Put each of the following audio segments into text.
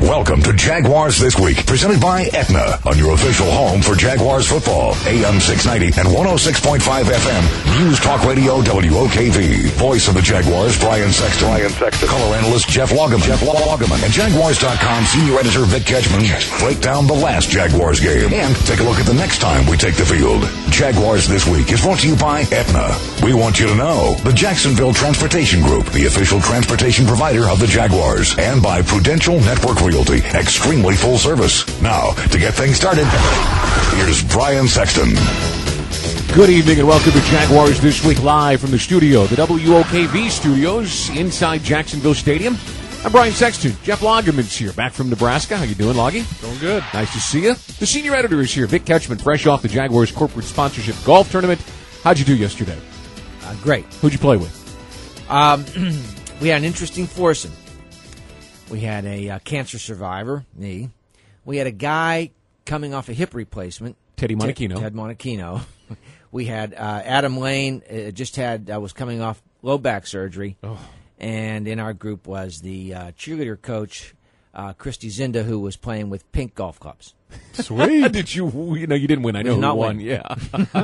Welcome to Jaguars This Week, presented by Aetna, on your official home for Jaguars football. AM 690 and 106.5 FM. News Talk Radio WOKV. Voice of the Jaguars, Brian Sexton. Color analyst Jeff Loggeman. And Jaguars.com senior editor Vic Ketchman break down the last Jaguars game and take a look at the next time we take the field. Jaguars This Week is brought to you by Aetna. We want you to know the Jacksonville Transportation Group, the official transportation provider of the Jaguars, and by Prudential Network Realty, extremely full service. Now, to get things started, here's Brian Sexton. Good evening and welcome to Jaguars This Week, live from the studio, the WOKV studios inside Jacksonville Stadium. I'm Brian Sexton. Jeff Loggeman's here, back from Nebraska. How you doing, Loggy? Doing good. Nice to see you. The senior editor is here, Vic Ketchman, fresh off the Jaguars corporate sponsorship golf tournament. How'd you do yesterday? Great. Who'd you play with? We had an interesting foursome. We had a cancer survivor, me. We had a guy coming off a hip replacement. Teddy Monachino. Ted Monachino. We had Adam Lane, was coming off low back surgery. Oh. And in our group was the cheerleader coach, Christy Zinda, who was playing with pink golf clubs. Sweet. Did you didn't win. I know who not won. win. Yeah.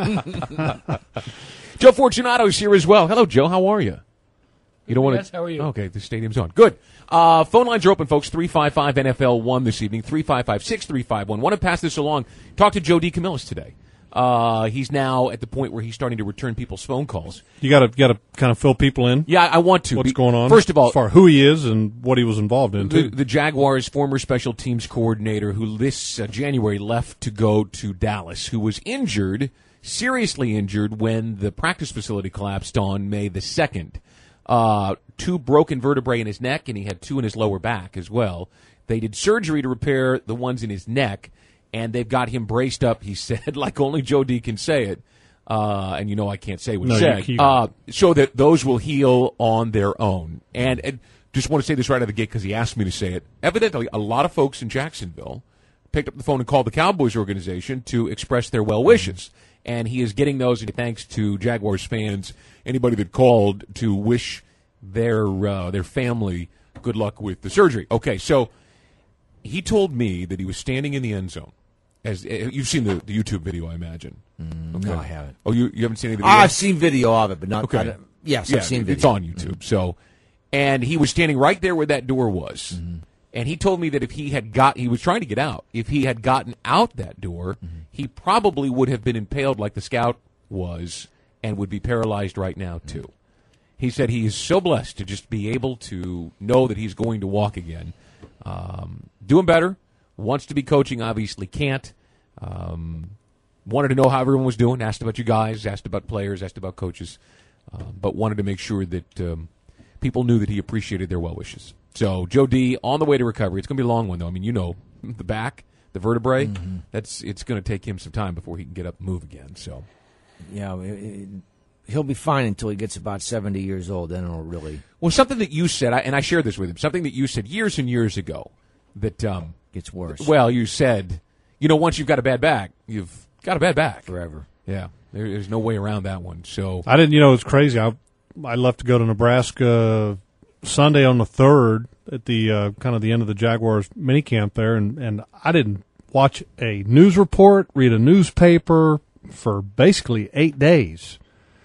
Joe Fortunato's here as well. Hello, Joe. How are you? You don't want to. Yes, how are you? Okay, the stadium's on. Good. Phone lines are open, folks. 355-NFL-1 this evening. 355-6351. Want to pass this along. Talk to Joe DeCamillis today. He's now at the point where he's starting to return people's phone calls. You got to kind of fill people in. Yeah, I want to. What's going on? First of all, as far as who he is and what he was involved in. The Jaguars' former special teams coordinator, who this January left to go to Dallas, who was injured, seriously injured, when the practice facility collapsed on May the 2nd. 2 broken vertebrae in his neck, and he had 2 in his lower back as well. They did surgery to repair the ones in his neck, and they've got him braced up, he said, like only Joe D can say it. And you know I can't say what he said. So that those will heal on their own. And just want to say this right out of the gate because he asked me to say it. Evidently, a lot of folks in Jacksonville picked up the phone and called the Cowboys organization to express their well wishes. And he is getting those, and thanks to Jaguars fans, anybody that called to wish their family good luck with the surgery. Okay, so he told me that he was standing in the end zone. As you've seen the YouTube video, I imagine. Okay. No, I haven't. Oh, you haven't seen any video? I've seen video of it, but not. Okay. Yes, yeah, I've seen video. It's on YouTube. So, and he was standing right there where that door was. Mm-hmm. And he told me that if he was trying to get out. If he had gotten out that door, he probably would have been impaled like the scout was and would be paralyzed right now, too. He said he is so blessed to just be able to know that he's going to walk again. Doing better. Wants to be coaching, obviously can't. Wanted to know how everyone was doing. Asked about you guys, asked about players, asked about coaches. But wanted to make sure that people knew that he appreciated their well wishes. So, Joe D, on the way to recovery. It's going to be a long one, though. I mean, you know, the back, the vertebrae, it's going to take him some time before he can get up and move again. So, yeah, he'll be fine until he gets about 70 years old. Then it'll really. Well, something that you said, and I shared this with him, something that you said years and years ago that gets worse. Well, you said, once you've got a bad back, you've got a bad back forever. Yeah, there's no way around that one. So I didn't. It's crazy. I left to go to Nebraska Sunday on the 3rd at the kind of the end of the Jaguars minicamp there, and I didn't watch a news report, read a newspaper for basically 8 days,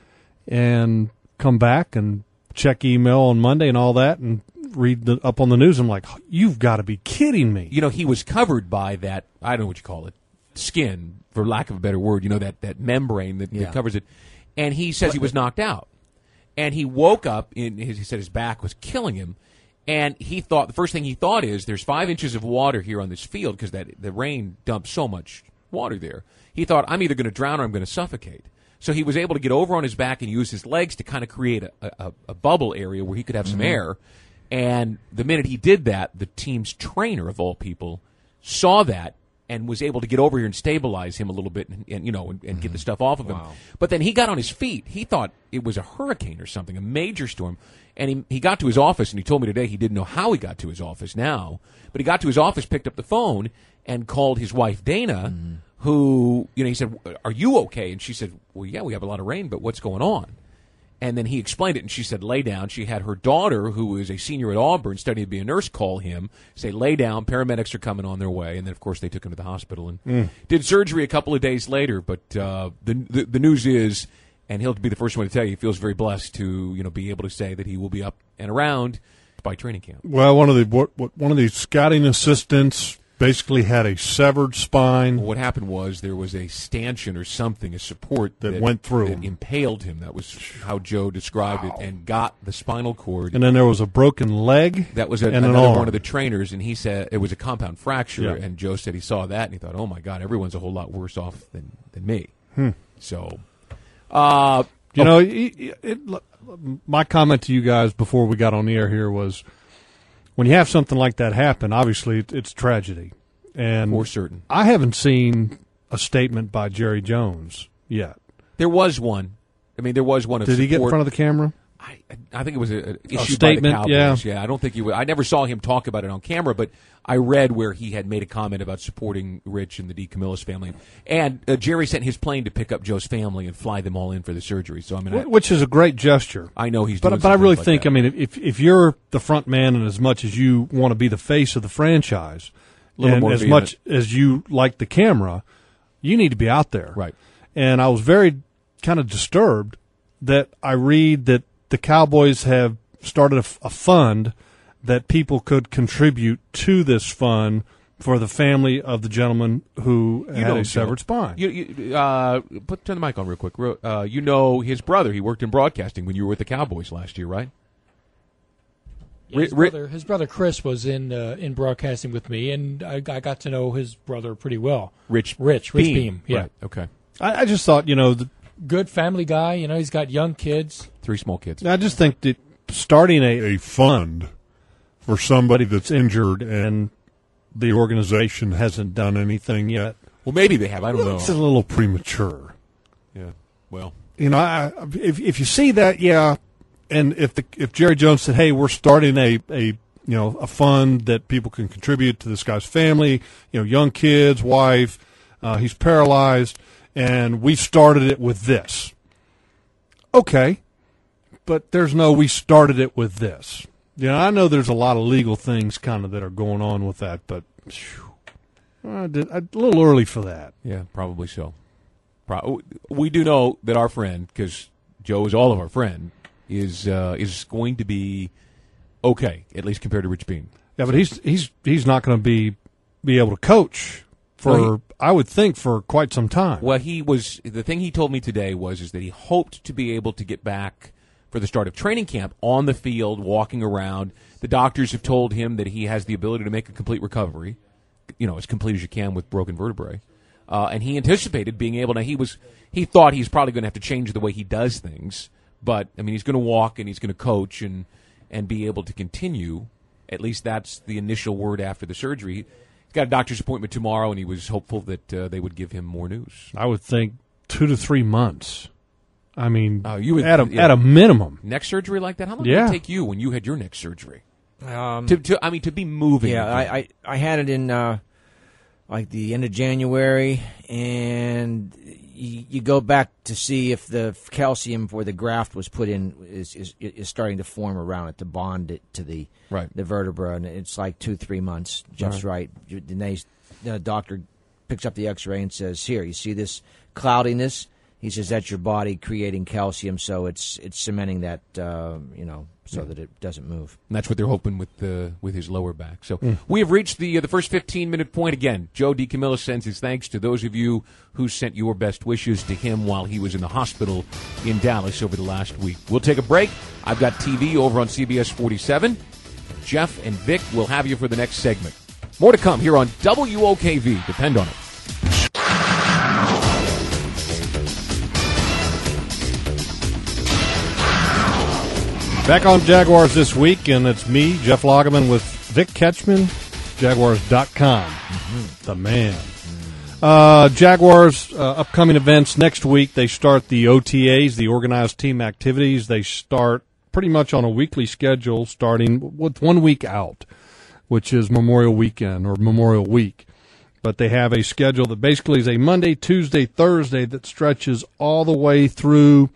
and come back and check email on Monday and all that, and read up on the news. I'm like, you've got to be kidding me. He was covered by that, I don't know what you call it, skin, for lack of a better word, that membrane that covers it. And he says he was knocked out. And he woke up, he said his back was killing him, and the first thing he thought is, there's 5 inches of water here on this field because the rain dumped so much water there. He thought, I'm either going to drown or I'm going to suffocate. So he was able to get over on his back and use his legs to kind of create a bubble area where he could have some air. And the minute he did that, the team's trainer, of all people, saw that and was able to get over here and stabilize him a little bit and get the stuff off of him. But then he got on his feet. He thought it was a hurricane or something, a major storm. And he got to his office, and he told me today he didn't know how he got to his office now. But he got to his office, picked up the phone, and called his wife, Dana, who, he said, are you okay? And she said, well, yeah, we have a lot of rain, but what's going on? And then he explained it, and she said, lay down. She had her daughter, who is a senior at Auburn, studying to be a nurse, call him, say, lay down, paramedics are coming on their way. And then, of course, they took him to the hospital and did surgery a couple of days later. But the news is, and he'll be the first one to tell you, he feels very blessed to be able to say that he will be up and around by training camp. Well, one of the scouting assistants basically had a severed spine. Well, what happened was there was a stanchion or something, a support that went through that impaled him. That was how Joe described it, and got the spinal cord. And then there was a broken leg. That was and another an arm. one of the trainers, and he said it was a compound fracture. Yeah. And Joe said he saw that, and he thought, "Oh my God, everyone's a whole lot worse off than me." So, my comment to you guys before we got on the air here was, when you have something like that happen, obviously it's tragedy. And for certain, I haven't seen a statement by Jerry Jones yet. there was one. I mean, there was one. Of Did he get in support. front of the camera? I think it was an issue statement, by the Cowboys. Yeah, I don't think I never saw him talk about it on camera, but I read where he had made a comment about supporting Rich and the DeCamillis family. And Jerry sent his plane to pick up Joe's family and fly them all in for the surgery. So I mean, Which is a great gesture. I know he's doing But I really something think, like that. I mean, if you're the front man, and as much as you want to be the face of the franchise, Little and more as vehement. much as you like the camera, you need to be out there. Right. And I was very kind of disturbed that I read that the Cowboys have started a fund that people could contribute to this fund for the family of the gentleman who had a severed spine. Turn the mic on real quick. You know his brother. He worked in broadcasting when you were with the Cowboys last year, right? Yeah, his brother Chris was in broadcasting with me, and I got to know his brother pretty well. Rich Beam. Yeah. Right. Okay. I just thought, Good family guy. He's got young kids. 3 small kids. I just think that starting a fund for somebody that's injured and the organization hasn't done anything yet. Well, maybe they have. I don't know. It's a little premature. Yeah. Well. If you see that, yeah, and if Jerry Jones said, "Hey, we're starting a fund that people can contribute to this guy's family, young kids, wife, he's paralyzed, and we started it with this." Okay, but there's no we started it with this. I know there's a lot of legal things kind of that are going on with that, but a little early for that. Yeah, probably so. We do know that our friend, because Joe is all of our friend, is going to be okay, at least compared to Rich Beam. Yeah, but he's not going to be able to coach for I would think for quite some time. Well, the thing he told me today is that he hoped to be able to get back for the start of training camp on the field, walking around. The doctors have told him that he has the ability to make a complete recovery, as complete as you can with broken vertebrae. And he anticipated being able to. He thought he's probably going to have to change the way he does things, but I mean, he's going to walk and he's going to coach and be able to continue. At least that's the initial word after the surgery. He's got a doctor's appointment tomorrow, and he was hopeful that they would give him more news. I would think 2 to 3 months. I mean, at a minimum. Neck surgery like that? How long did it take you when you had your neck surgery? To be moving. Yeah, I had it in like the end of January, and you go back to see if the calcium where the graft was put in is starting to form around it to bond it to the vertebra, and it's like 2-3 months, just right. And the doctor picks up the X-ray and says, "Here, you see this cloudiness?" He says that's your body creating calcium, so it's cementing that so that it doesn't move. And that's what they're hoping with his lower back. So we have reached the first 15-minute point again. Joe DeCamillis sends his thanks to those of you who sent your best wishes to him while he was in the hospital in Dallas over the last week. We'll take a break. I've got TV over on CBS 47. Jeff and Vic will have you for the next segment. More to come here on WOKV. Depend on it. Back on Jaguars this week, and it's me, Jeff Lageman, with Vic Ketchman, Jaguars.com. The man. Jaguars upcoming events next week. They start the OTAs, the organized team activities. They start pretty much on a weekly schedule, starting with 1 week out, which is Memorial Weekend or Memorial Week. But they have a schedule that basically is a Monday, Tuesday, Thursday that stretches all the way through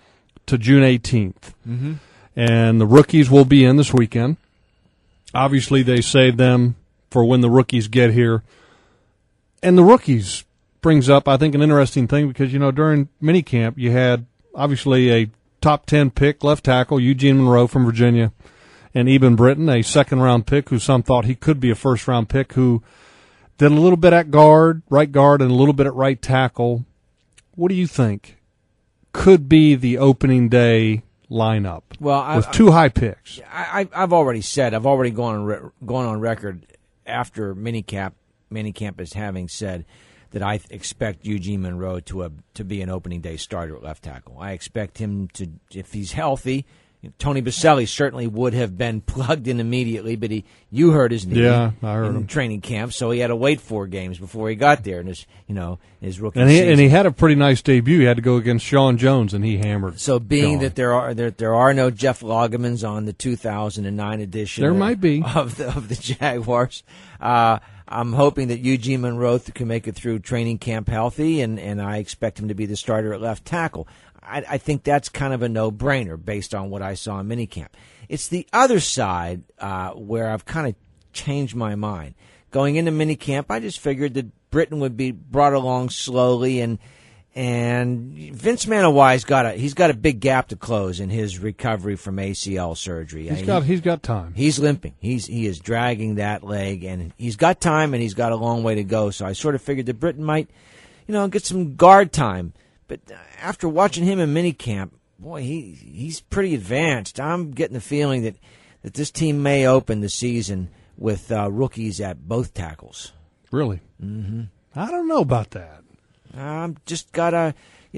to June 18th. Mm-hmm. And the rookies will be in this weekend. Obviously, they saved them for when the rookies get here. And the rookies brings up, I think, an interesting thing because, during minicamp, you had obviously a top 10 pick left tackle, Eugene Monroe from Virginia, and Eben Britton, a second-round pick who some thought he could be a first-round pick, who did a little bit at right guard, and a little bit at right tackle. What do you think could be the opening day lineup with two high picks? I've already said, I've already gone on record after minicamp as having said that I expect Eugene Monroe to be an opening day starter at left tackle. I expect him to, if he's healthy. Tony Baselli certainly would have been plugged in immediately, but you heard his knee. Yeah, I heard in him. Training camp, so he had to wait 4 games before he got there in his rookie and season. And he had a pretty nice debut. He had to go against Sean Jones, and he hammered. So, being Sean. that there are no Jeff Lagemans on the 2009 edition, there might be of the Jaguars. I'm hoping that Eugene Monroe can make it through training camp healthy, and I expect him to be the starter at left tackle. I think that's kind of a no-brainer based on what I saw in minicamp. It's the other side where I've kind of changed my mind. Going into minicamp, I just figured that Britton would be brought along slowly, and Vince Manawai's got a big gap to close in his recovery from ACL surgery. He's got time. He's limping. He is dragging that leg, and he's got time, and he's got a long way to go. So I sort of figured that Britton might, get some guard time. But after watching him in minicamp, boy, he's pretty advanced. I'm getting the feeling that this team may open the season with rookies at both tackles. Really? Mm-hmm. I don't know about that. I'm just gotta,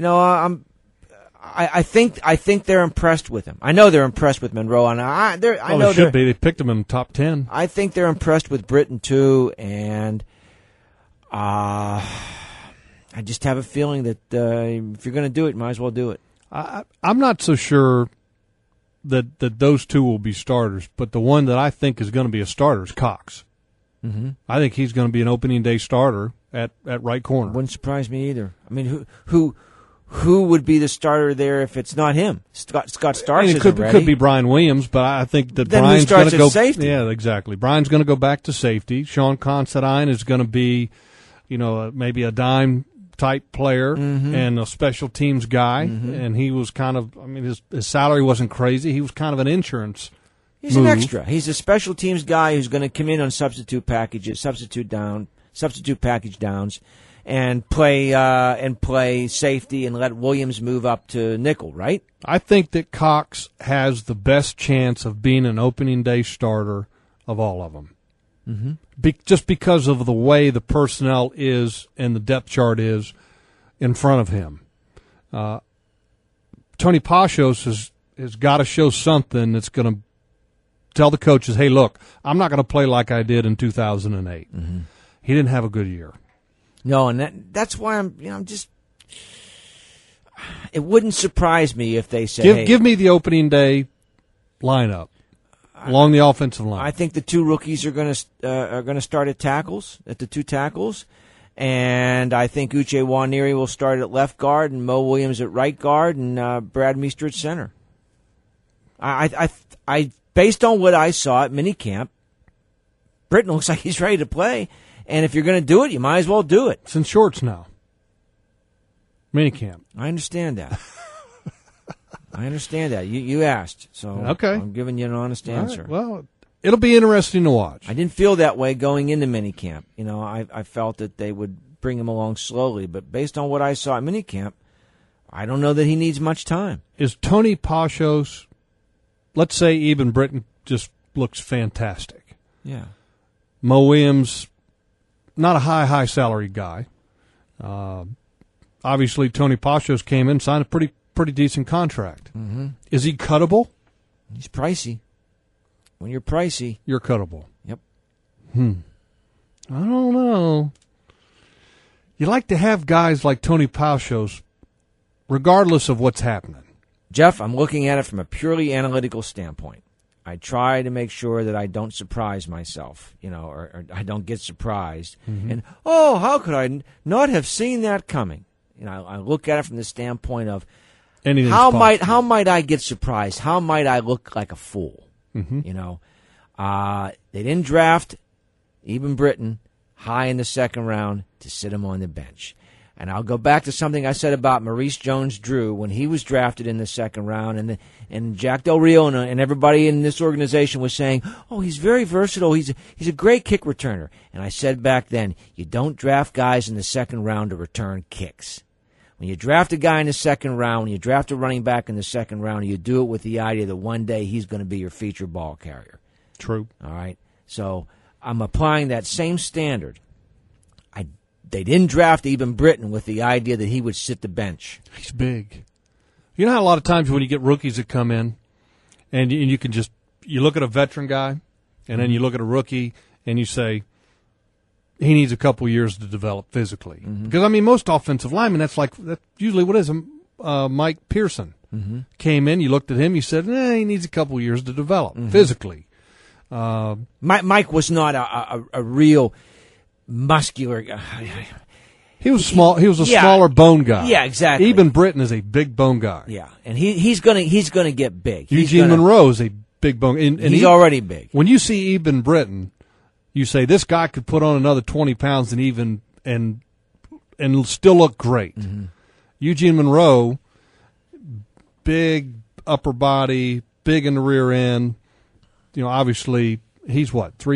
I think they're impressed with him. I know they're impressed with Monroe, and I know they should be. They picked him in the top 10. I think they're impressed with Britton too, and I just have a feeling that if you're going to do it, you might as well do it. I'm not so sure that those two will be starters, but the one that I think is going to be a starter is Cox. Mm-hmm. I think he's going to be an opening day starter at right corner. Wouldn't surprise me either. I mean, who would be the starter there if it's not him? Scott Starks could be Brian Williams, but I think that then Brian's going to go safety. Yeah, exactly. Brian's going to go back to safety. Sean Considine is going to be, maybe a dime type player and a special teams guy, and he was kind of, his salary wasn't crazy. He was kind of an insurance He's move. An extra. He's a special teams guy who's going to come in on substitute package package downs, and play safety and let Williams move up to nickel, right? I think that Cox has the best chance of being an opening day starter of all of them. Mm-hmm. Just because of the way the personnel is and the depth chart is in front of him. Tony Pashos has got to show something that's going to tell the coaches, hey, look, I'm not going to play like I did in 2008. Mm-hmm. He didn't have a good year. No, and that's why I'm just. It wouldn't surprise me if they say, give me the opening day lineup along the offensive line. I think the two rookies are going to start at the two tackles, and I think Uche Nwaneri will start at left guard and Mo Williams at right guard and Brad Meester at center. I based on what I saw at minicamp, Britton looks like he's ready to play. And if you're going to do it, you might as well do it. It's in shorts now. Minicamp. I understand that. You asked, so okay. I'm giving you an honest answer. Right. Well, it'll be interesting to watch. I didn't feel that way going into minicamp. I felt that they would bring him along slowly, but based on what I saw at minicamp, I don't know that he needs much time. Is Tony Pashos, let's say even Britton just looks fantastic. Yeah. Mo Williams, not a high salary guy. Obviously, Tony Pashos came in, signed a pretty decent contract. Mm-hmm. Is he cuttable? He's pricey. When you're pricey, you're cuttable. Yep. I don't know. You like to have guys like Tony Pashos, regardless of what's happening. Jeff, I'm looking at it from a purely analytical standpoint. I try to make sure that I don't surprise myself, or I don't get surprised. Mm-hmm. And, how could I not have seen that coming? I look at it from the standpoint of Anything's how possible. might I get surprised? How might I look like a fool? Mm-hmm. You know, they didn't draft Eben Britton high in the second round to sit him on the bench. And I'll go back to something I said about Maurice Jones-Drew when he was drafted in the second round, and Jack Del Rio and everybody in this organization was saying, "Oh, he's very versatile. He's a great kick returner." And I said back then, you don't draft guys in the second round to return kicks. When you draft a guy in the second round, when you draft a running back in the second round, you do it with the idea that one day he's going to be your feature ball carrier. True. All right. So I'm applying that same standard. They didn't draft Eben Britton with the idea that he would sit the bench. He's big. You know how a lot of times when you get rookies that come in, and you can just you look at a veteran guy, and then you look at a rookie, and you say he needs a couple years to develop physically. Because I mean, most offensive linemen, that's usually what is Mike Pearson came in. You looked at him, you said, he needs a couple years to develop physically. Mike was not a real muscular guy. He was small. He was a smaller bone guy. Yeah, exactly. Eben Britton is a big bone guy. Yeah, and he's gonna get big. Eugene Monroe is a big bone, and he's already big. When you see Eben Britton, you say this guy could put on another 20 pounds and still look great. Eugene Monroe, big upper body, big in the rear end. You know, obviously he's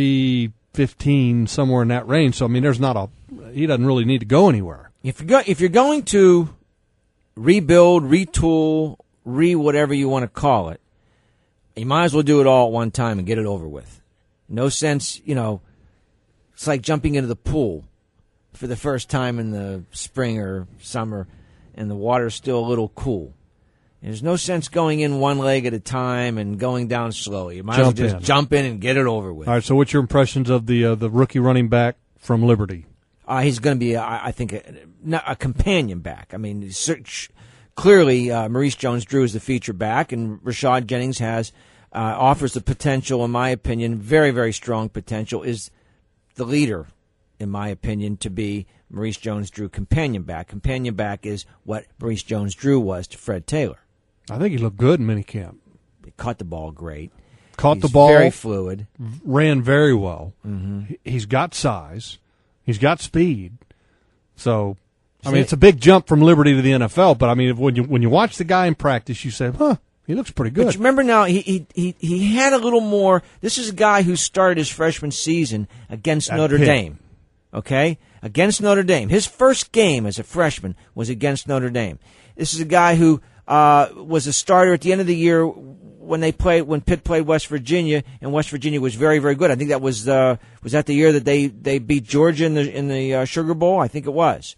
315, somewhere in that range. So I mean, he doesn't really need to go anywhere. If you're going to rebuild, retool, whatever you want to call it, you might as well do it all at one time and get it over with. No sense, it's like jumping into the pool for the first time in the spring or summer, and the water's still a little cool. There's no sense going in one leg at a time and going down slowly. You might as well just jump in and get it over with. All right, so what's your impressions of the rookie running back from Liberty? He's going to be, I think, a companion back. I mean, clearly Maurice Jones-Drew is the feature back, and Rashad Jennings offers the potential, in my opinion, very, very strong potential, is the leader, in my opinion, to be Maurice Jones-Drew companion back. Companion back is what Maurice Jones-Drew was to Fred Taylor. I think he looked good in minicamp. He caught the ball great. The ball. Very fluid. Ran very well. He's got size. He's got speed. So, I mean, it's a big jump from Liberty to the NFL. But I mean, when you watch the guy in practice, you say, he looks pretty good. But you remember now, he had a little more. This is a guy who started his freshman season against Notre Dame. Okay? Against Notre Dame. His first game as a freshman was against Notre Dame. This is a guy who was a starter at the end of the year when Pitt played West Virginia, and West Virginia was very, very good. I think that was that the year that they beat Georgia in the Sugar Bowl? I think it was.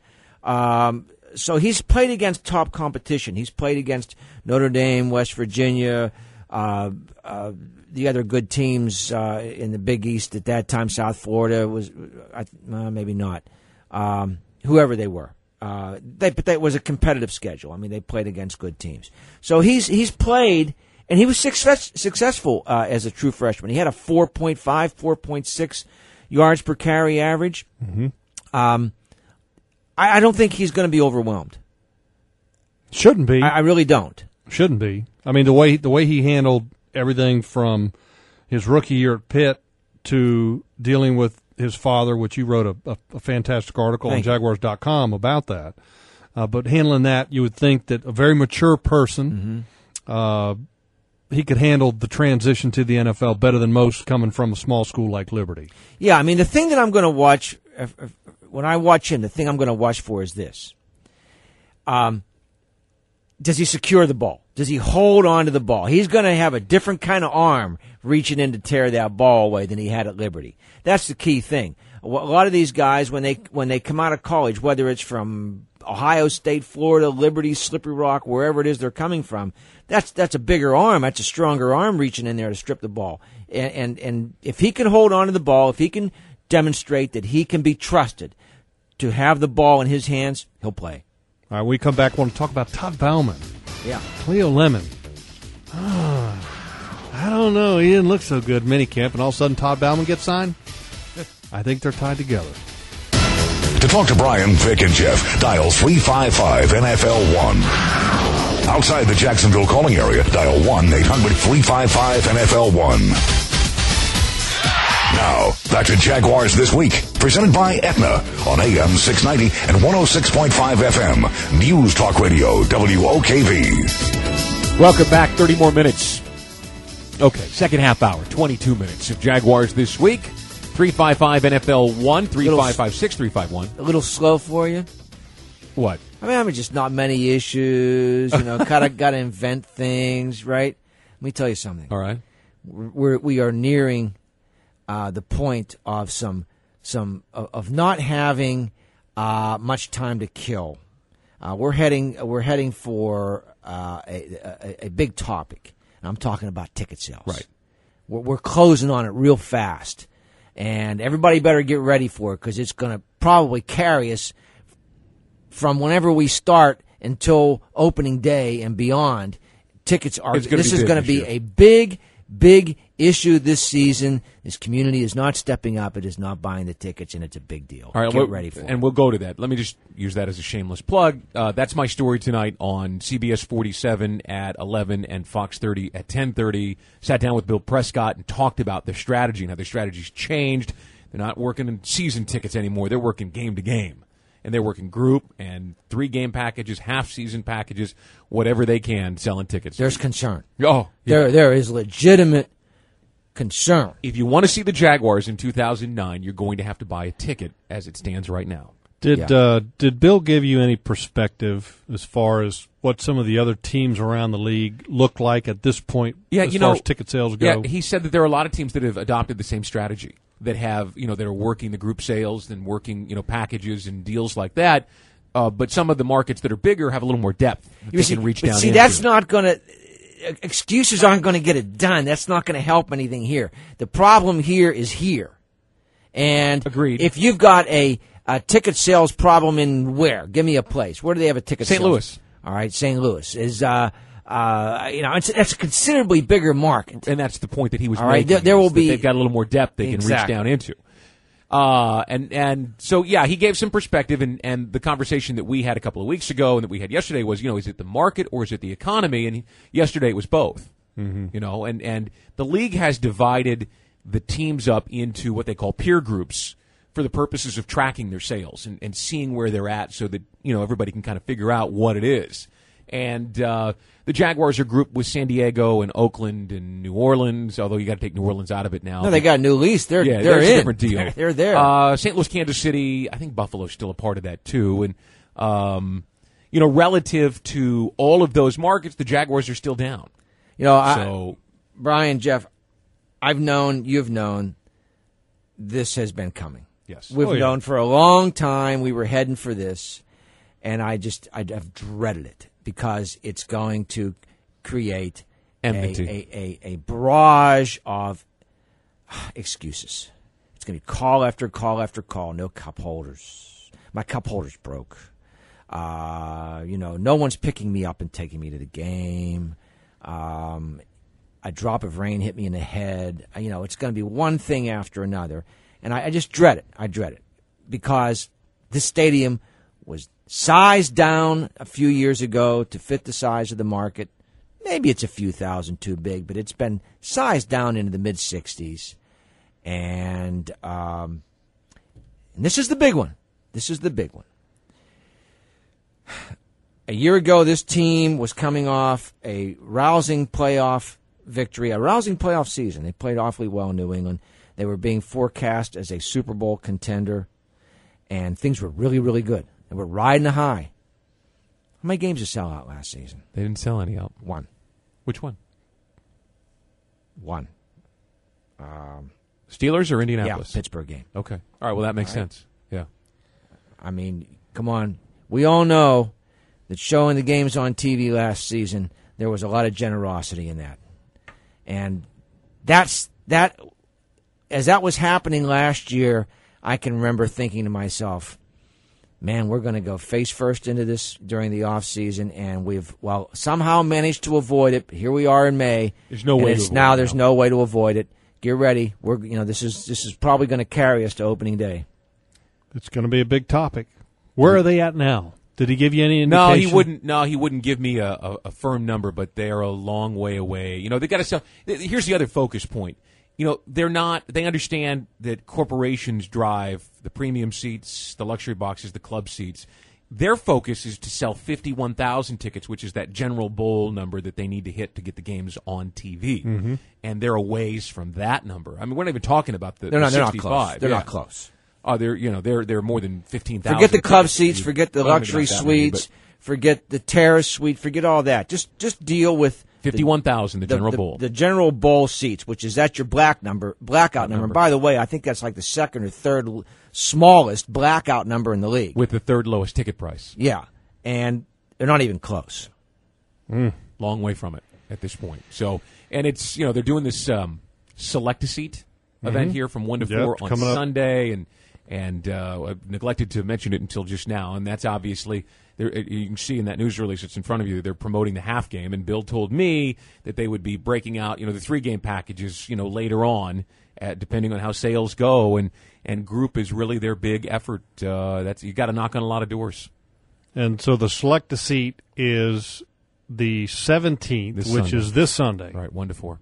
So he's played against top competition. He's played against Notre Dame, West Virginia, the other good teams in the Big East at that time. South Florida was maybe not. Whoever they were. But that was a competitive schedule. I mean, they played against good teams. So he's played, and he was successful as a true freshman. He had a 4.5, 4.6 yards per carry average. I don't think he's going to be overwhelmed. Shouldn't be. I really don't. Shouldn't be. I mean, the way he handled everything from his rookie year at Pitt to dealing with his father, which you wrote a fantastic article on Jaguars.com about that. But handling that, you would think that a very mature person, he could handle the transition to the NFL better than most coming from a small school like Liberty. Yeah, I mean, the thing that I'm going to watch, when I watch him, the thing I'm going to watch for is this. Does he secure the ball? Does he hold on to the ball? He's going to have a different kind of arm reaching in to tear that ball away than he had at Liberty. That's the key thing. A lot of these guys, when they come out of college, whether it's from Ohio State, Florida, Liberty, Slippery Rock, wherever it is they're coming from, that's a bigger arm. That's a stronger arm reaching in there to strip the ball. And if he can hold on to the ball, if he can demonstrate that he can be trusted to have the ball in his hands, he'll play. All right, when we come back, I want to talk about Todd Bauman. Yeah. Cleo Lemon. I don't know. He didn't look so good in minicamp, and all of a sudden Todd Bauman gets signed? I think they're tied together. To talk to Brian, Vic, and Jeff, dial 355-NFL-1. Outside the Jacksonville calling area, dial 1-800-355-NFL1. Now, back to Jaguars This Week, presented by Aetna on AM 690 and 106.5 FM. News Talk Radio, WOKV. Welcome back. 30 more minutes. Okay, second half hour, 22 minutes of Jaguars This Week. 355-NFL1, 355-6351. A little slow for you? What? I mean, just not many issues, got to invent things, right? Let me tell you something. All right. We are nearing the point of of not having much time to kill. We're heading for a big topic. And I'm talking about ticket sales. Right. We're closing on it real fast, and everybody better get ready for it because it's going to probably carry us from whenever we start until opening day and beyond. Tickets are. This is going to be a big issue this season. This community is not stepping up. It is not buying the tickets, and it's a big deal. All right, get ready for it. And we'll go to that. Let me just use that as a shameless plug. That's my story tonight on CBS 47 at 11 and Fox 30 at 10:30. Sat down with Bill Prescott and talked about their strategy and how their strategy's changed. They're not working in season tickets anymore. They're working game to game. And they're working group and 3-game packages, half-season packages, whatever they can, selling tickets. There's concern. Oh, yeah. There is legitimate concern. If you want to see the Jaguars in 2009, you're going to have to buy a ticket as it stands right now. Did Bill give you any perspective as far as what some of the other teams around the league look like at this point as far as ticket sales go? Yeah, he said that there are a lot of teams that have adopted the same strategy, that have, that are working the group sales and working, packages and deals like that. But some of the markets that are bigger have a little more depth. They can reach down into. That's not going to. Excuses aren't going to get it done. That's not going to help anything here. The problem here is here. And agreed. If you've got a ticket sales problem in where? Give me a place. Where do they have a ticket sales? St. Louis. All right, St. Louis is it's a considerably bigger market. And that's the point that he was making. Right, there will be. They've got a little more depth they can reach down into. And so, yeah, he gave some perspective, and the conversation that we had a couple of weeks ago and that we had yesterday was, is it the market or is it the economy? And yesterday it was both, and the league has divided the teams up into what they call peer groups for the purposes of tracking their sales and seeing where they're at so that, everybody can kind of figure out what it is. And the Jaguars are grouped with San Diego and Oakland and New Orleans, although you got to take New Orleans out of it now. No, they got a new lease. They're in. A different deal. They're there. St. Louis, Kansas City, I think Buffalo's still a part of that too. And, relative to all of those markets, the Jaguars are still down. Brian, Jeff, I've known, you've known, this has been coming. Yes. We've known for a long time we were heading for this, and I've dreaded it because it's going to create a barrage of excuses. It's going to be call after call after call. No cup holders. My cup holder's broke. No one's picking me up and taking me to the game. A drop of rain hit me in the head. It's going to be one thing after another. And I just dread it. I dread it because this stadium was sized down a few years ago to fit the size of the market. Maybe it's a few thousand too big, but it's been sized down into the mid-60s. And this is the big one. This is the big one. A year ago, this team was coming off a rousing playoff victory, a rousing playoff season. They played awfully well in New England. They were being forecast as a Super Bowl contender, and things were really, really good. They were riding a high. How many games did sell out last season? They didn't sell any out. One. Which one? One. Steelers or Indianapolis? Yeah, Pittsburgh game. Okay. All right, well, that makes sense. Yeah. I mean, come on. We all know that showing the games on TV last season, there was a lot of generosity in that. And as that was happening last year, I can remember thinking to myself, man, we're going to go face first into this during the off season, and we've somehow managed to avoid it. But here we are in May. There's no way to avoid it. There's no way to avoid it. Get ready. This is probably going to carry us to opening day. It's going to be a big topic. Where are they at now? Did he give you any No, indication? he wouldn't. No, he wouldn't give me a firm number, but they're a long way away. You know, they got to sell. Here's the other focus point. You know, they're not. They understand that corporations drive the premium seats, the luxury boxes, the club seats. Their focus is to sell 51,000 tickets, which is that general bowl number that they need to hit to get the games on TV. And they're a ways from that number. I mean, we're not even talking about the They're not 65. close. They're not close. Oh, they're more than 15,000. Forget the club tickets. seats. Forget the Well, maybe luxury not that many, suites. Forget the terrace suite. Forget all that. Just deal with 51,000, the general bowl. The general bowl seats, which is at your blackout number. And by the way, I think that's like the second or third smallest blackout number in the league. With the third lowest ticket price. Yeah, and they're not even close. Long way from it at this point. So, and it's, you know, they're doing this select-a-seat event here from 1 to 4 on coming up. Sunday, and I've neglected to mention it until just now, and that's obviously, you can see in that news release that's in front of you, they're promoting the half game, and Bill told me that they would be breaking out, you know, the 3-game packages, you know, later on, depending on how sales go, and group is really their big effort. That's, you got to knock on a lot of doors. And so the select-a-seat is the 17th, This which Sunday. is this Sunday. Right, 1 to 4.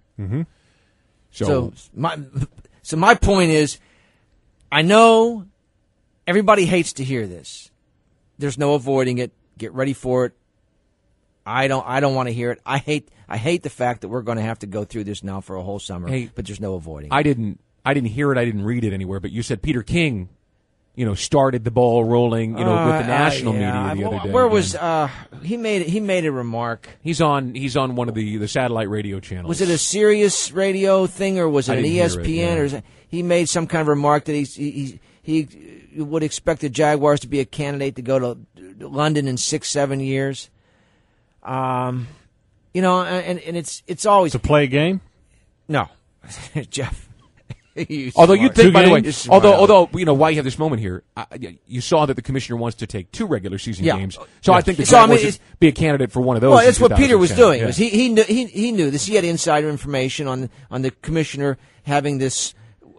So my point is, I know everybody hates to hear this. There's no avoiding it. Get ready for it. I don't want to hear it. I hate the fact that we're going to have to go through this now for a whole summer. Hey, but there's no avoiding it. I didn't hear it. I didn't read it anywhere. But you said Peter King, you know, started the ball rolling, you know, with the national media the other day. Where was he made a remark? He's on one of the satellite radio channels. Was it a Sirius radio thing or was it I an didn't hear ESPN? it, yeah. Or he made some kind of remark that he would expect the Jaguars to be a candidate to go to London in 6-7 years. You know, and it's always To play a game? no, Jeff. Although you'd think, by the way, You're smart. although you know why you have this moment here, you saw that the commissioner wants to take 2 regular season Yeah. games, so I think the So, I mean, Jaguars should be a candidate for one of those. Well, in that's what Peter was 2010. doing. Yeah. Was he knew this. He had insider information on the commissioner having this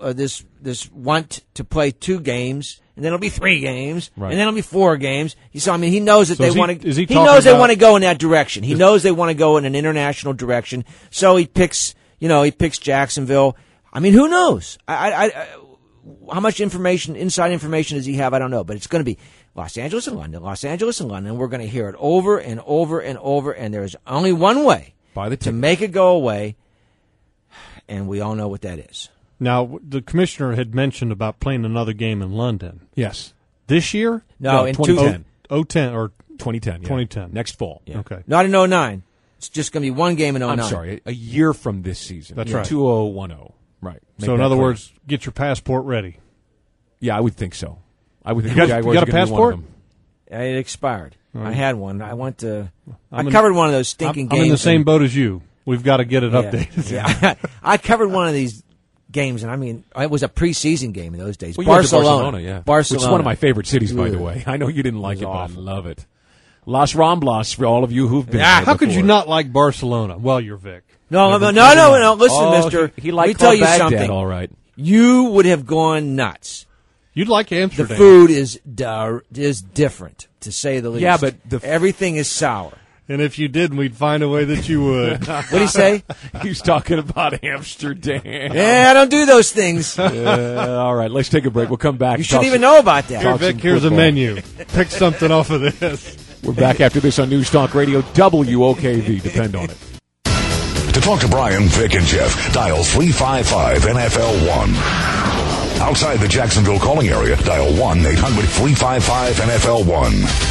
want to play 2 games, and then it'll be 3 games, Right. and then it'll be 4 games. So I mean, he knows that So they is he- want to. is he He talking knows they about- want to go in that direction. He knows they want to go in an international direction. So he picks Jacksonville. I mean, who knows? How much inside information does he have? I don't know, but it's going to be Los Angeles and London, Los Angeles and London. We're going to hear it over and over and over, and there's only one way Buy the to ticket. make it go away, and we all know what that is. Now, the commissioner had mentioned about playing another game in London. Yes, This year? No, in 2010. 2010 or 2010. Yeah. 2010. Next fall. Yeah. Okay. Not in 09. It's just going to be one game in 09. I'm sorry, a year from this season. That's right. 2010. Right. Make So in that other clear. words, get your passport ready. Yeah, I would think so. I would think You got- the Jaguars you got are a gonna be one of passport? them. It expired. I had one. I went to. I I'm in- covered one of those stinking I'm games. in the same boat as you. We've got to get it Yeah. updated. Yeah. I covered one of these games, and I mean, it was a preseason game in those days. Well, you went to Barcelona, yeah. Barcelona. Which is one of my favorite cities, by the Ugh. way. I know you didn't like it, but I awful. love it. Las Ramblas, for all of you who've been Ah, there How could you before. not like Barcelona? Well, you're Vic. No. Listen, Oh, Mister. He let me liked tell Club you Baghdad, something. all right. You would have gone nuts. You'd like The Amsterdam. food is different, to say the least. Yeah, but everything is sour. And if you didn't, we'd find a way that you would. What do you say? He's talking about Amsterdam. Yeah, I don't do those things. All right, let's take a break. We'll come back. You shouldn't even know about that. Here, Talk some Vic, here's a football. menu. Pick something off of this. We're back after this on News Talk Radio, WOKV. Depend on it. To talk to Brian, Vic, and Jeff, dial 355-NFL-1. Outside the Jacksonville calling area, dial 1-800-355-NFL-1.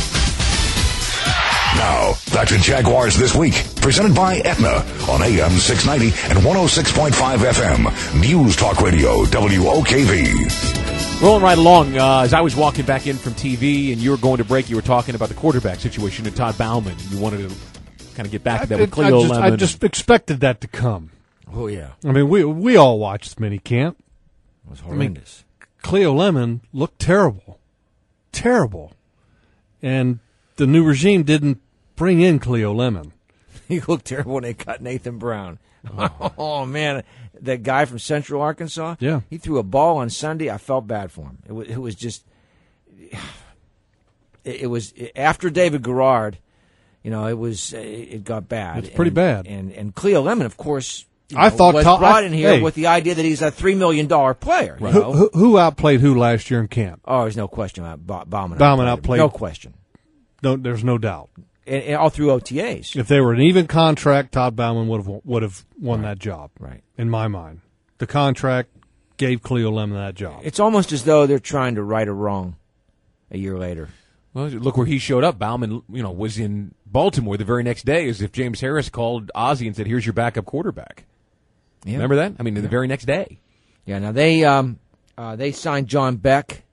Now, back to Jaguars This Week, presented by Aetna on AM 690 and 106.5 FM. News Talk Radio, WOKV. Rolling right along, as I was walking back in from TV and you were going to break, you were talking about the quarterback situation and Todd Bauman. You wanted to kind of get back to that with Cleo Lemon. I just expected that to come. Oh, yeah. I mean, we all watched mini camp. It was horrendous. Cleo Lemon looked terrible. Terrible. And the new regime didn't bring in Cleo Lemon. He looked terrible when they cut Nathan Brown. Oh, man. That guy from Central Arkansas? Yeah. He threw a ball on Sunday. I felt bad for him. It was just... it was after David Garrard. It got bad. It's pretty bad. And Cleo Lemon, of course, I thought was brought in here with the idea that he's a $3 million player. Right. Who outplayed who last year in camp? Oh, there's no question about Bauman. Bauman outplayed. No question. No, there's no doubt. And all through OTAs. If they were an even contract, Todd Bauman would have won that job. Right. In my mind, the contract gave Cleo Lemon that job. It's almost as though they're trying to right a wrong a year later. Well, look where he showed up. Bauman, was in Baltimore the very next day, as if James Harris called Ozzie and said, "Here's your backup quarterback." Yeah. Remember that? I mean, the very next day. Yeah. Now they signed John Beck,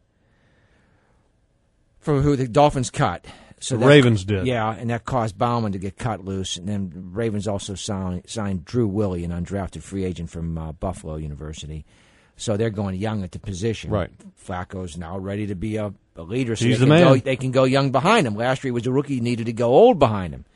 from who the Dolphins cut. So the Ravens did. Yeah, and that caused Bauman to get cut loose. And then the Ravens also signed Drew Willie, an undrafted free agent from Buffalo University. So they're going young at the position. Right. Flacco's now ready to be a leader. So He's the man. They can go young behind him. Last year he was a rookie, needed to go old behind him.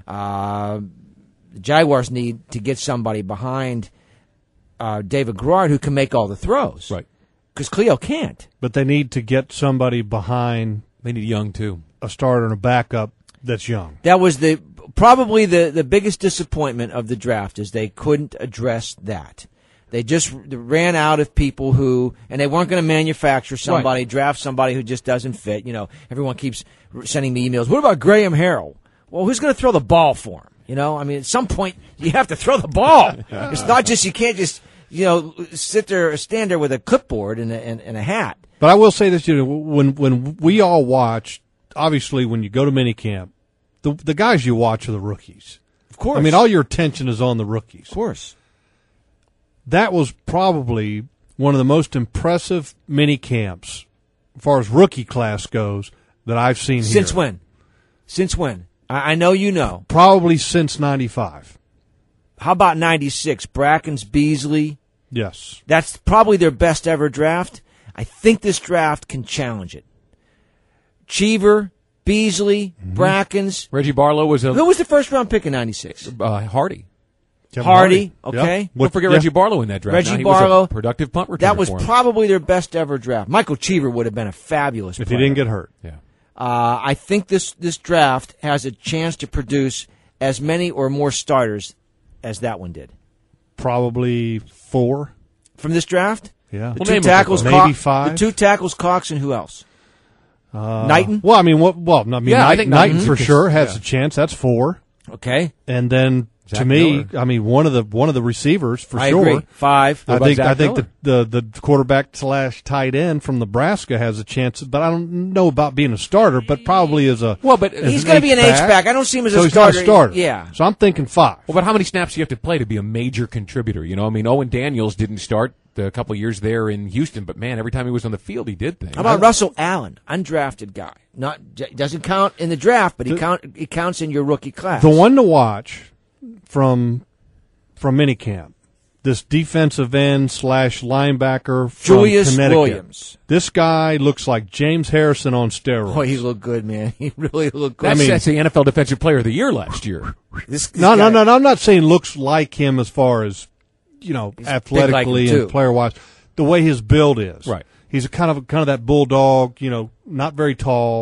The Jaguars need to get somebody behind David Garrard who can make all the throws. Right. Because Cleo can't. But they need to get somebody behind They need young, too. a starter and a backup that's young. That was probably the biggest disappointment of the draft is they couldn't address that. They just ran out of people and they weren't going to manufacture somebody, draft somebody who just doesn't fit. Everyone keeps sending me emails. What about Graham Harrell? Well, who's going to throw the ball for him? At some point you have to throw the ball. It's not just, you can't just, stand there with a clipboard and a hat. But I will say this, when we all watch, obviously when you go to minicamp, the guys you watch are the rookies. Of course. I mean, all your attention is on the rookies. Of course. That was probably one of the most impressive mini camps, as far as rookie class goes, that I've seen here. Since when? Since when? I know you know. Probably since 95. How about 96? Brackens, Beasley. Yes. That's probably their best ever draft. I think this draft can challenge it. Cheever, Beasley, Brackens. Reggie Barlow was Who was the first round pick in 96? Hardy. Kevin Hardy, okay. Yep. Don't forget Reggie Barlow in that draft. Reggie He Barlow. was a productive punt returner That was for him. probably their best ever draft. Michael Cheever would have been a fabulous If player. he didn't get hurt. Yeah. I think this draft has a chance to produce as many or more starters as that one did. Probably 4. From this draft? Yeah. The Well, two name a tackles, couple. Maybe 5. The two tackles, Cox, and who else? Knighton? Well, I mean, I think Knighton Knighton for sure has yeah. a chance. That's 4. Okay. And then Zach to me, Miller. I mean, one of the receivers for I sure. agree. 5. What I about think Zach Miller? the quarterback / tight end from Nebraska has a chance, but I don't know about being a starter. But probably as a He's going to be an H-back. I don't see him as so a he's starter. not a starter. Yeah. So I'm thinking 5. Well, but how many snaps do you have to play to be a major contributor? Owen Daniels didn't start a couple years there in Houston, but man, every time he was on the field, he did things. How about Russell Allen, undrafted guy? Doesn't count in the draft, but he counts in your rookie class. The one to watch from minicamp, this defensive end / linebacker from Julius Connecticut. Williams. This guy looks like James Harrison on steroids. Oh, he looked good, man. He really looked good. That's the NFL Defensive Player of the Year last year. This No, guy- I'm not saying looks like him as far as, athletically big like him, and too. player-wise. The way his build is. Right. He's kind of that bulldog, not very tall,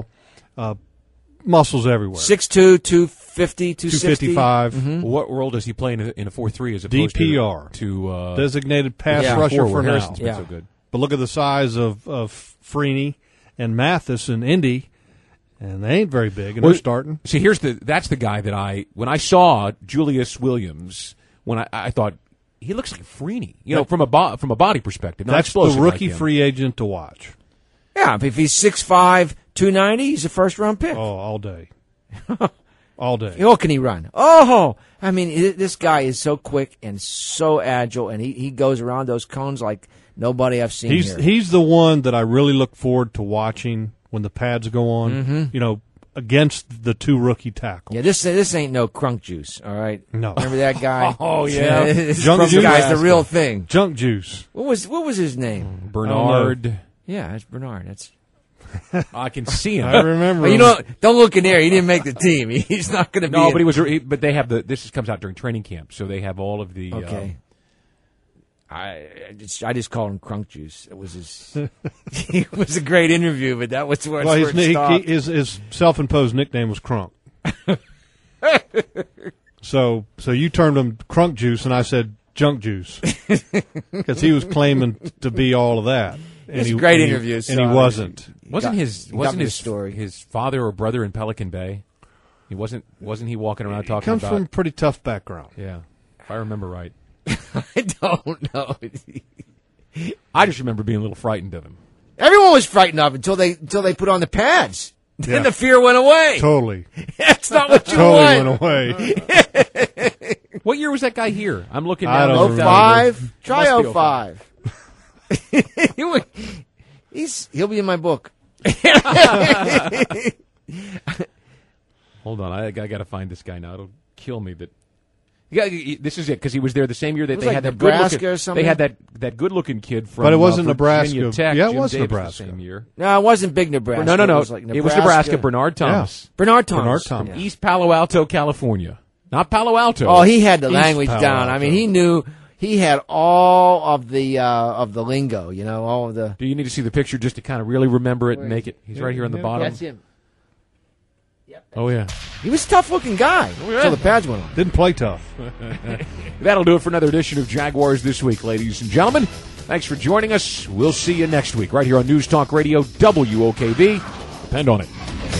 muscles everywhere. 6'2", 250, 260. 255. What role does he play in a 4-3 as opposed DPR. to Designated pass Yeah, rusher forward, for now. Harrison's been Yeah. so good. But look at the size of Freeney and Mathis in Indy, and they ain't very big, and Well, they're starting. See, that's the guy that when I saw Julius Williams, when I thought he looks like Freeney, from a body perspective. Not That's the explosive rookie like him. free agent to watch. Yeah, if he's 6'5", 290, he's a first-round pick. Oh, all day. All day. Oh, can he run? Oh, I mean, this guy is so quick and so agile, and he goes around those cones like nobody I've seen here. He's the one that I really look forward to watching when the pads go on, against the 2 rookie tackles. Yeah, this ain't no crunk juice, all right? No. Remember that guy? Oh, yeah. This Junk crunk juice? guy's the real thing. Junk juice. What was his name? Bernard. Yeah, that's Bernard. That's I can see him. I remember. Oh, don't look in there. He didn't make the team. He's not going to be. No, in- but but they have this comes out during training camp, so they have all of the. Okay. I just called him Crunk Juice. It was it was a great interview, but that was where it stopped. His self-imposed nickname was Crunk. So you termed him Crunk Juice, and I said Junk Juice because he was claiming to be all of that. It's a great interview, and he wasn't. Wasn't his story? His father or brother in Pelican Bay? He wasn't he walking around talking Comes about? from a pretty tough background. Yeah, if I remember right. I don't know. I just remember being a little frightened of him. Everyone was frightened of him until they put on the pads. Then the fear went away. Totally. That's not what you Totally want. went away. What year was that guy here? I'm looking I now. don't remember. 05? Try Must be 05. He'll be in my book. Hold on, I got to find this guy now. It'll kill me that. Yeah, this is it because he was there the same year that was they like had that Nebraska good-looking. or something? They had that good-looking kid from. But it wasn't Virginia Nebraska. Tech. Yeah, it Jim was Davis Nebraska. The same year. No, it wasn't Big Nebraska. No. It was, like It was Nebraska. Bernard Thomas, Bernard Thomas. Bernard Thomas. Yeah. East Palo Alto, California, not Palo Alto. Oh, he had the East language Palo down. I Alto. mean, he knew. He had all of the lingo. You know, all of the. Do you need to see the picture just to kind of really remember it and make it? He's right here on the bottom. That's him. Oh yeah. He was a tough-looking guy until the pads went on. Didn't play tough. That'll do it for another edition of Jaguars This Week, ladies and gentlemen. Thanks for joining us. We'll see you next week right here on News Talk Radio WOKV. Depend on it.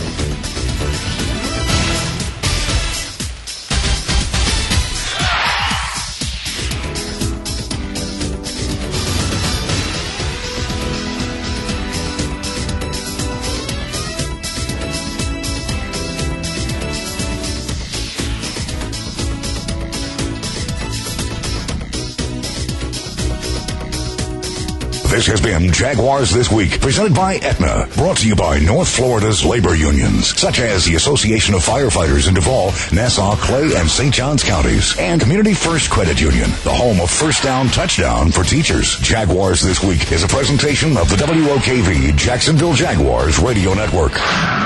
This has been Jaguars This Week, presented by Aetna, brought to you by North Florida's labor unions, such as the Association of Firefighters in Duval, Nassau, Clay, and St. Johns counties, and Community First Credit Union, the home of First Down Touchdown for teachers. Jaguars This Week is a presentation of the WOKV Jacksonville Jaguars Radio Network.